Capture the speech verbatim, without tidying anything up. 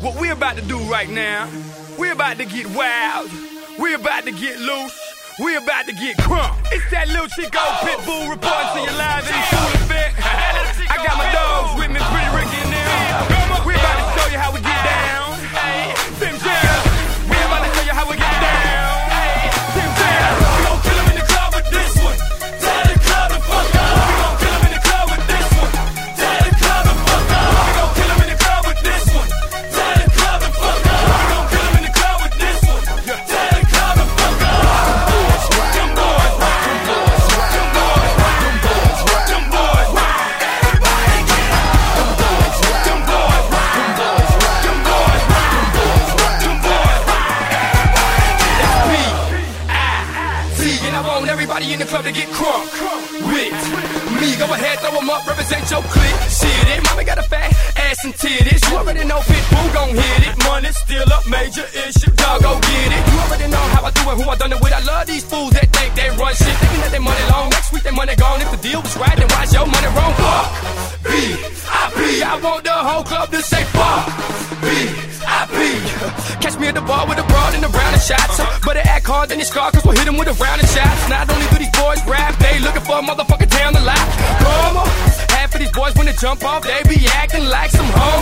What we're about to do right now, we're about to get wild, we're about to get loose, we're about to get crunk. It's that Lil Chico Pitbull reporting to you live in full effect. I got my dogs with me, Pretty Ricky and them. We're about to show you how we get down. Sim Jam, we're about to show you how we get down. Sim Jam, we gon' kill 'em in the club with this one. Tell the club to fuck up. We gon' kill 'em in the club with this one. Tell the club to fuck up. We gon' kill 'em in the club with this one. Tell the club to fuck up. We gon' kill 'em in the club with this one. Tell the club to fuck up. Them boys, them boys, them boys, them boys, them boys, everybody get up. Them boys, them boys, them boys, them boys, them boys, everybody get up. P I T, and I want everybody in the club to get crunk with me. Go ahead, throw 'em up, represent your clique. Shit, it, mama got a fat ass and titties. You already know Pitbull gon' hit it. Money still a major issue, dog, go get it. You already know how I do it, who I done it with. I love these fools that think they run shit, thinking that their money long. Next week their money gone. If the deal was right, then why's your money wrong? Fuck B I P. I want the whole club to say fuck B I P. Catch me at the bar with a broad and a round of shots. But they act hard, then they scar, cause we'll hit them with a round of shots. Not only do these boys rap, they looking for a motherfucker down the lot. Come on, half of these boys when they jump off, they be acting like some hoes.